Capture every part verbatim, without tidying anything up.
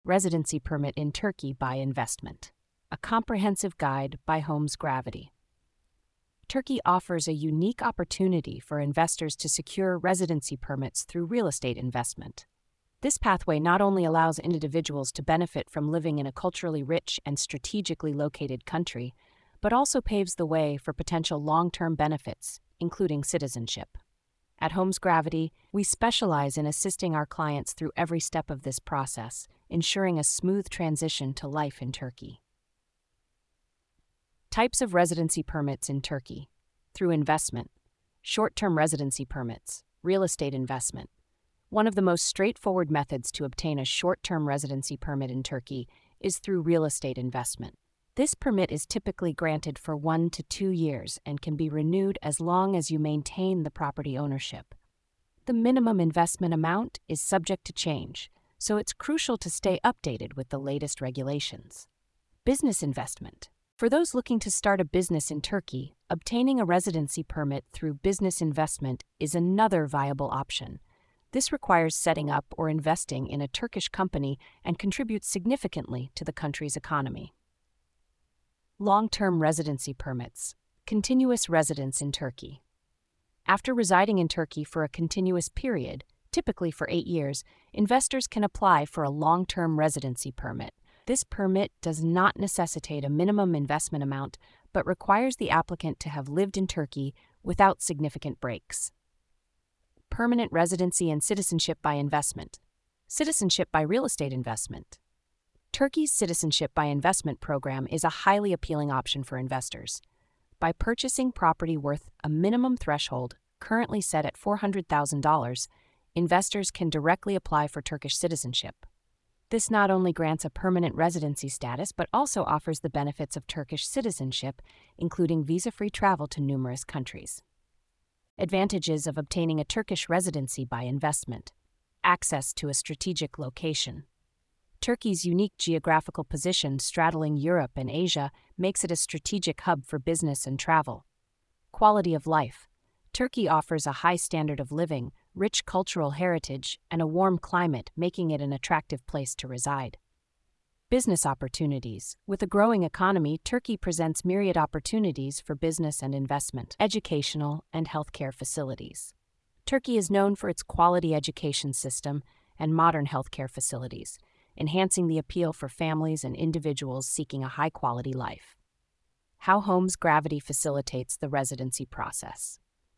Residency Permit in Turkey by Investment. A comprehensive guide by Homes Gravity. Turkey offers a unique opportunity for investors to secure residency permits through real estate investment. This pathway not only allows individuals to benefit from living in a culturally rich and strategically located country, but also paves the way for potential long-term benefits, including citizenship. At Homes Gravity, we specialize in assisting our clients through every step of this process, ensuring a smooth transition to life in Turkey. Types of residency permits in Turkey. Through investment. Short-term residency permits, real estate investment. One of the most straightforward methods to obtain a short-term residency permit in Turkey is through real estate investment. This permit is typically granted for one to two years and can be renewed as long as you maintain the property ownership. The minimum investment amount is subject to change, so it's crucial to stay updated with the latest regulations. Business investment. For those looking to start a business in Turkey, obtaining a residency permit through business investment is another viable option. This requires setting up or investing in a Turkish company and contributes significantly to the country's economy. Long-term residency permits. Continuous residence in Turkey. After residing in Turkey for a continuous period, typically for eight years, investors can apply for a long-term residency permit. This permit does not necessitate a minimum investment amount, but requires the applicant to have lived in Turkey without significant breaks. Permanent residency and citizenship by investment. Citizenship by real estate investment. Turkey's Citizenship by Investment program is a highly appealing option for investors. By purchasing property worth a minimum threshold, currently set at four hundred thousand dollars, investors can directly apply for Turkish citizenship. This not only grants a permanent residency status, but also offers the benefits of Turkish citizenship, including visa-free travel to numerous countries. Advantages of obtaining a Turkish residency by investment. Access to a strategic location. Turkey's unique geographical position straddling Europe and Asia makes it a strategic hub for business and travel. Quality of life. Turkey offers a high standard of living, rich cultural heritage, and a warm climate, making it an attractive place to reside. Business opportunities. With a growing economy, Turkey presents myriad opportunities for business and investment, educational and healthcare facilities. Turkey is known for its quality education system and modern healthcare facilities, enhancing the appeal for families and individuals seeking a high-quality life. How Homes Gravity facilitates the residency process.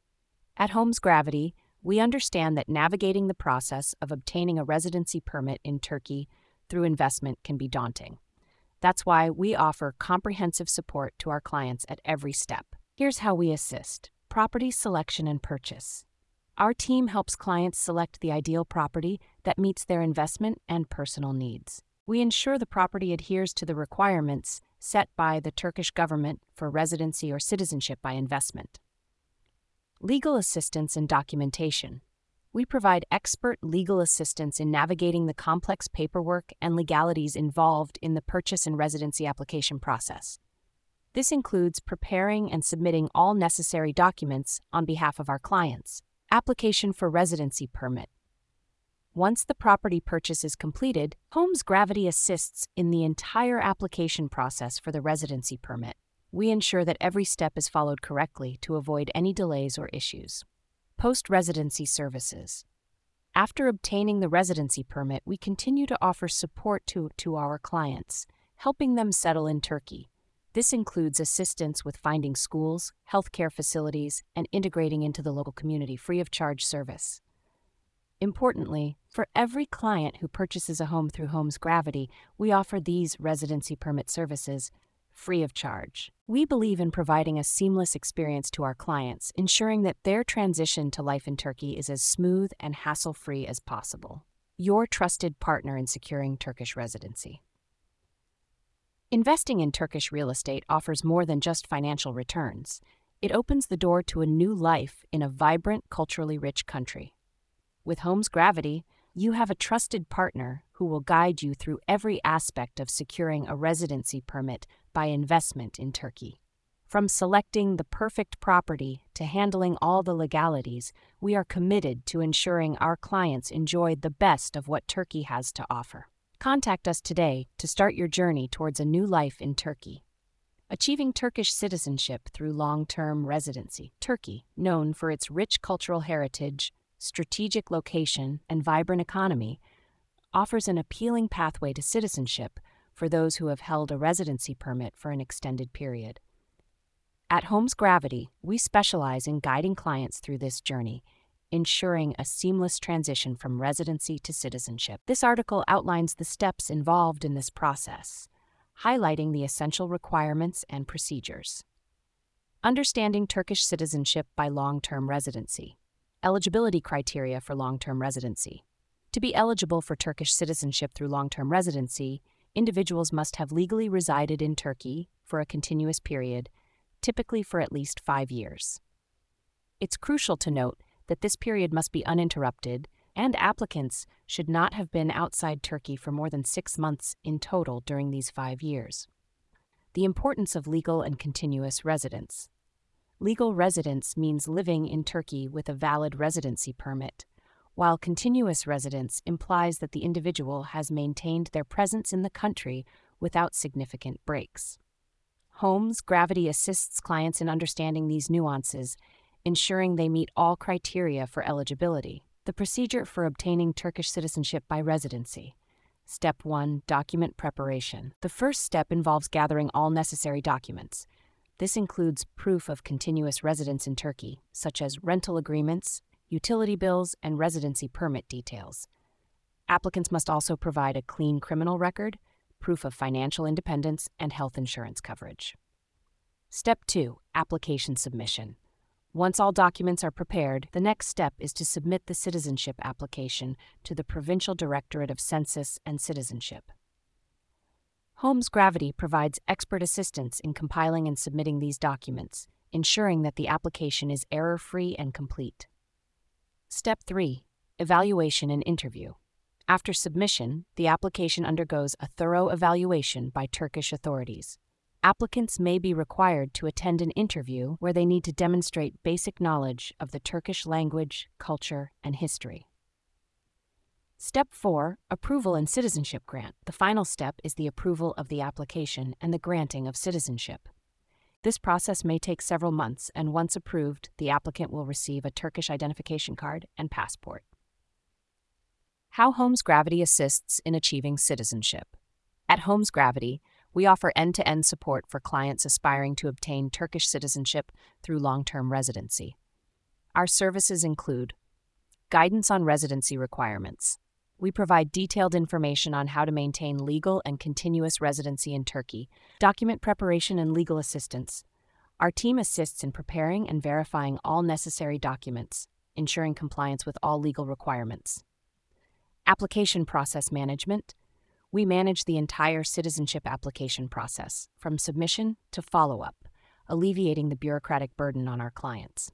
At Homes Gravity, we understand that navigating the process of obtaining a residency permit in Turkey through investment can be daunting. That's why we offer comprehensive support to our clients at every step. Here's how we assist. Property selection and purchase. Our team helps clients select the ideal property that meets their investment and personal needs. We ensure the property adheres to the requirements set by the Turkish government for residency or citizenship by investment. Legal assistance and documentation. We provide expert legal assistance in navigating the complex paperwork and legalities involved in the purchase and residency application process. This includes preparing and submitting all necessary documents on behalf of our clients. Application for residency permit. Once the property purchase is completed, Homes Gravity assists in the entire application process for the residency permit. We ensure that every step is followed correctly to avoid any delays or issues. Post-residency services. After obtaining the residency permit, we continue to offer support to, to our clients, helping them settle in Turkey. This includes assistance with finding schools, healthcare facilities, and integrating into the local community free of charge service. Importantly, for every client who purchases a home through Homes Gravity, we offer these residency permit services free of charge. We believe in providing a seamless experience to our clients, ensuring that their transition to life in Turkey is as smooth and hassle-free as possible. Your trusted partner in securing Turkish residency. Investing in Turkish real estate offers more than just financial returns. It opens the door to a new life in a vibrant, culturally rich country. With Homes Gravity, you have a trusted partner who will guide you through every aspect of securing a residency permit by investment in Turkey. From selecting the perfect property to handling all the legalities, we are committed to ensuring our clients enjoy the best of what Turkey has to offer. Contact us today to start your journey towards a new life in Turkey. Achieving Turkish citizenship through long-term residency. Turkey, known for its rich cultural heritage, strategic location, and vibrant economy, offers an appealing pathway to citizenship for those who have held a residency permit for an extended period. At Homes Gravity, we specialize in guiding clients through this journey, ensuring a seamless transition from residency to citizenship. This article outlines the steps involved in this process, highlighting the essential requirements and procedures. Understanding Turkish citizenship by long-term residency. Eligibility criteria for long-term residency. To be eligible for Turkish citizenship through long-term residency, individuals must have legally resided in Turkey for a continuous period, typically for at least five years. It's crucial to note that this period must be uninterrupted, and applicants should not have been outside Turkey for more than six months in total during these five years. The importance of legal and continuous residence. Legal residence means living in Turkey with a valid residency permit, while continuous residence implies that the individual has maintained their presence in the country without significant breaks. Homes Gravity assists clients in understanding these nuances, ensuring they meet all criteria for eligibility. The procedure for obtaining Turkish citizenship by residency. Step one. Document preparation. The first step involves gathering all necessary documents. This includes proof of continuous residence in Turkey, such as rental agreements, utility bills, and residency permit details. Applicants must also provide a clean criminal record, proof of financial independence, and health insurance coverage. Step two. Application submission. Once all documents are prepared, the next step is to submit the citizenship application to the Provincial Directorate of Census and Citizenship. Homes Gravity provides expert assistance in compiling and submitting these documents, ensuring that the application is error-free and complete. Step three. Evaluation and interview. After submission, the application undergoes a thorough evaluation by Turkish authorities. Applicants may be required to attend an interview where they need to demonstrate basic knowledge of the Turkish language, culture, and history. Step four. Approval and citizenship grant. The final step is the approval of the application and the granting of citizenship. This process may take several months, and once approved, the applicant will receive a Turkish identification card and passport. How Homes Gravity assists in achieving citizenship. At Homes Gravity, we offer end-to-end support for clients aspiring to obtain Turkish citizenship through long-term residency. Our services include guidance on residency requirements. We provide detailed information on how to maintain legal and continuous residency in Turkey, document preparation and legal assistance. Our team assists in preparing and verifying all necessary documents, ensuring compliance with all legal requirements. Application process management. We manage the entire citizenship application process, from submission to follow-up, alleviating the bureaucratic burden on our clients.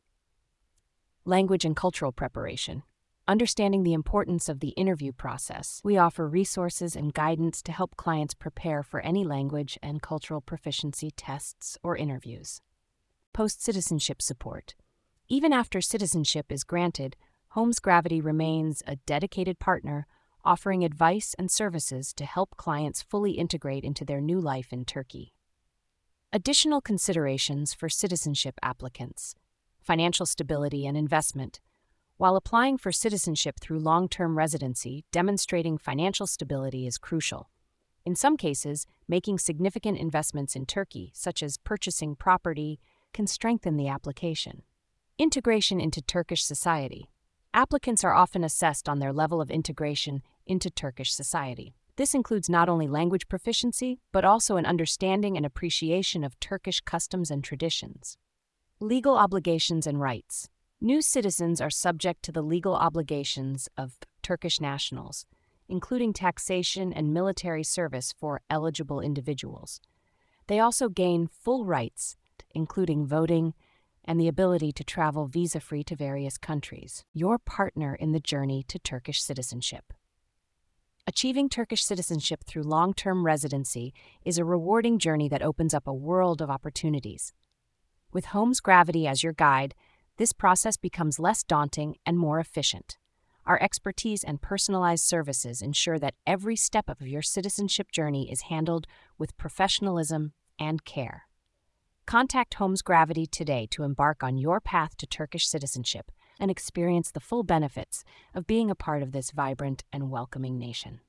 Language and cultural preparation. Understanding the importance of the interview process, we offer resources and guidance to help clients prepare for any language and cultural proficiency tests or interviews. Post-citizenship support. Even after citizenship is granted, Homes Gravity remains a dedicated partner, offering advice and services to help clients fully integrate into their new life in Turkey. Additional considerations for citizenship applicants. Financial stability and investment. While applying for citizenship through long-term residency, demonstrating financial stability is crucial. In some cases, making significant investments in Turkey, such as purchasing property, can strengthen the application. Integration into Turkish society. Applicants are often assessed on their level of integration into Turkish society. This includes not only language proficiency, but also an understanding and appreciation of Turkish customs and traditions. Legal obligations and rights. New citizens are subject to the legal obligations of Turkish nationals, including taxation and military service for eligible individuals. They also gain full rights, including voting, and the ability to travel visa-free to various countries. Your partner in the journey to Turkish citizenship. Achieving Turkish citizenship through long-term residency is a rewarding journey that opens up a world of opportunities. With Homes Gravity as your guide, this process becomes less daunting and more efficient. Our expertise and personalized services ensure that every step of your citizenship journey is handled with professionalism and care. Contact Homes Gravity today to embark on your path to Turkish citizenship and experience the full benefits of being a part of this vibrant and welcoming nation.